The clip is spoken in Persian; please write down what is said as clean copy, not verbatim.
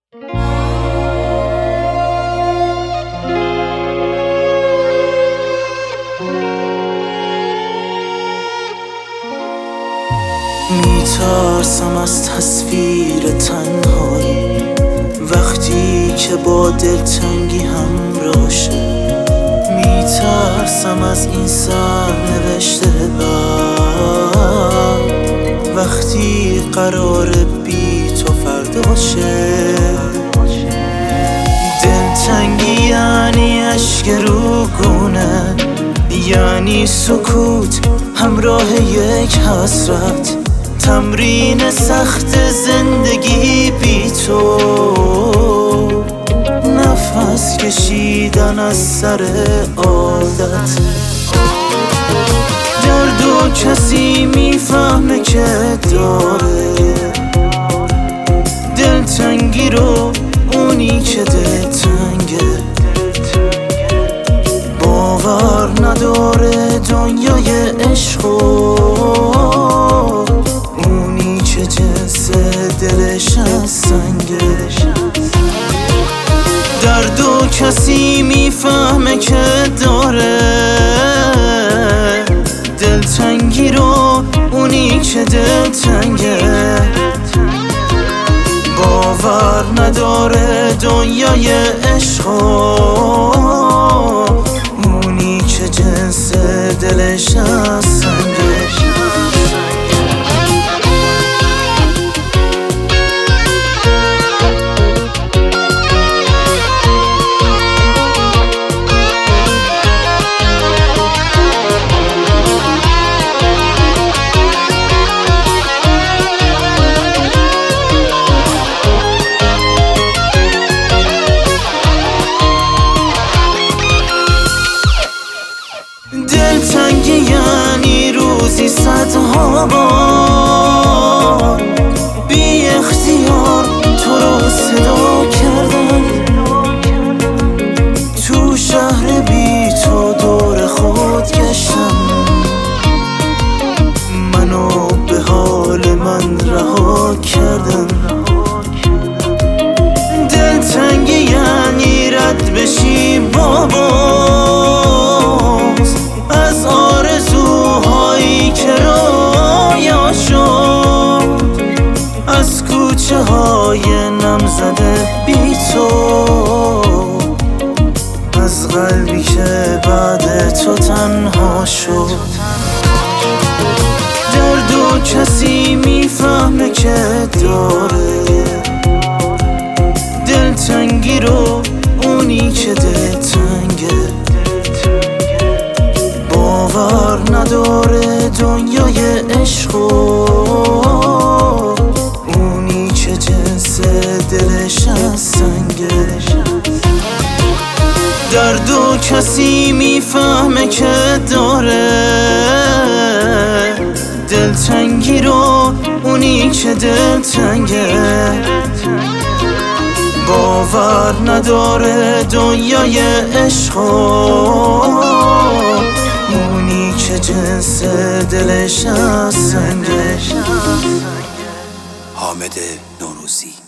میترسم از تصویر تنهایی وقتی که با دلتنگی همراه شه. میترسم از این سرنوشت بد وقتی قرار بی تو فردا شه. دلتنگی یعنی اشک روگونه، یعنی سکوت همراه یک حسرت، تمرین سخت زندگی بی تو، نفس کشیدن از سر عادت. درد و کسی میفهمه که داره، دلتنگی رو اونی که دلتنگه باور نداره دنیای عشق و اونی که جنس دلش از سنگه. درد و کسی میفهمه که داره، دلتنگی رو اونی که دلتنگه باور نداره دنیای عشق و اونی که جنس دلش از سنگه. دلتنگی یعنی روزی صدها بار بی اختیار تو رو صدا کردن، تو شهر بی تو دور خود گشتم، منو به حال من رها کردن. دلتنگی یعنی رد بشی بابا از آرزوهایی که رویا شد، از کوچه های نمزده بی تو، از قلبی که بعد تو تنها شد. درد و کسی میفهمه که داره، دلتنگی رو اونی که دلتنگه باور نداره دنیای عشق و اونی که جنس دلش از سنگه. درد و کسی میفهمه که داره، دلتنگی رو اونی که دلتنگه باور نداره دنیای عشق و اونی که جنس دلش از سنگه. حامد نوروزی.